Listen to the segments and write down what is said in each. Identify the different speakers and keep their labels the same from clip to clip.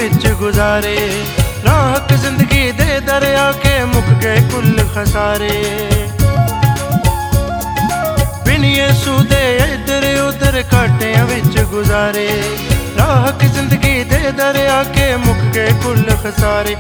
Speaker 1: विच गुजारे। राहक जिंदगी दे दरिया के मुक गए कुल खसारे। बिन यीशु दे इधर उधर कांटियां विच गुजारे। राहक जिंदगी दे दरिया के मुक गए कुल खसारे।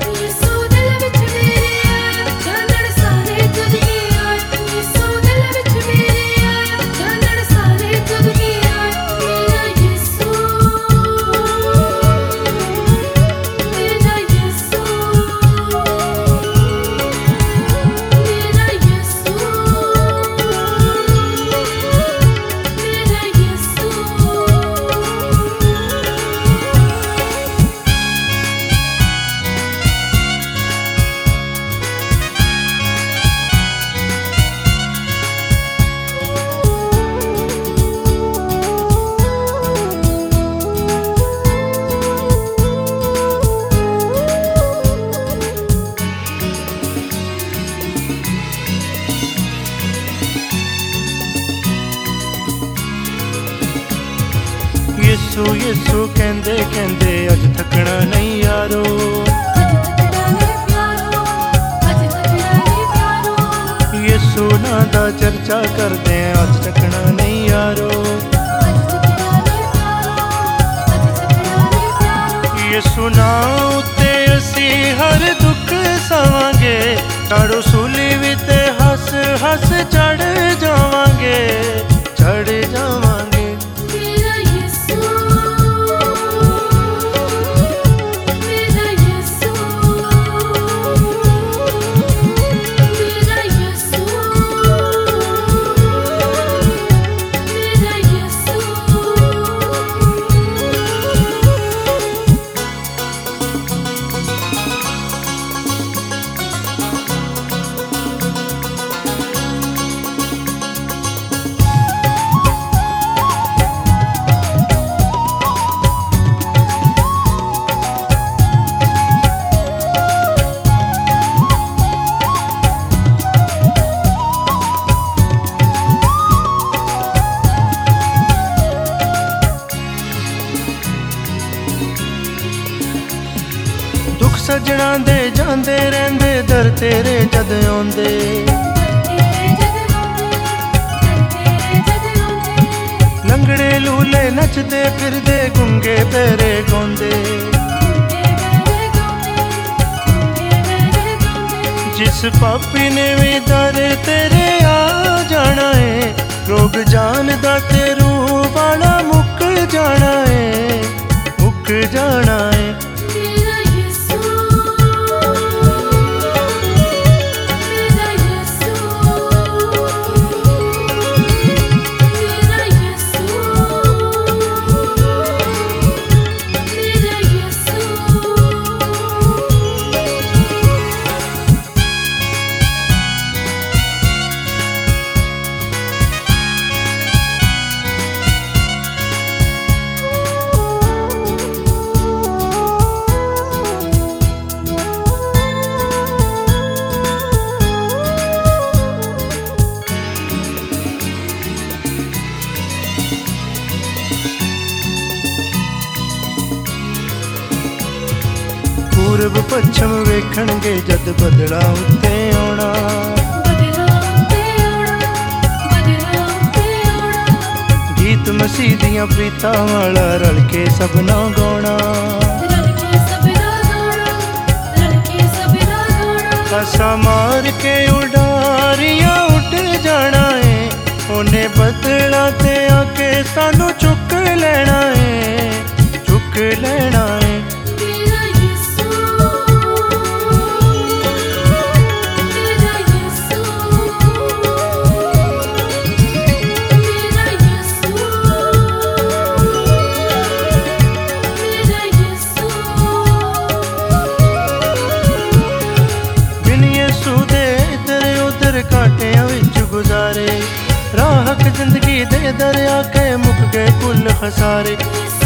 Speaker 1: यीशु यीशु कहंदे कहंदे अज थकना नहीं यारो। यीशु ना दा चर्चा करदे अज थकना नहीं यारो। यीशु ना उत्ते असी हर दुख सवांगे। ताड़ो सूली भी ते हस हस चढ़ जावांगे चढ़ जावांगे। सजना दे जांदे रहंदे दर तेरे जद आउंदे। लंगड़े लूले नचदे फिरदे गुंगे पैरे गाउंदे। जिस पापी ने भी दर तेरे आ जाना है। रोग जान दा ते रूह वाला मुक जाना है मुक जाना है। पूरब पश्चिम वेखणगे जद बदला उत्ते आउणा। गीत मसीह दियां प्रीतां वाला रल के सबना गाउणा। पासा मार के उडारियां उठ जाना है। ओने बदला ते आके सानू चुक लेना है चुक लेना है। कांटियां विच गुजारे। राहक जिंदगी दे दरिया के मुक गए कुल खसारे।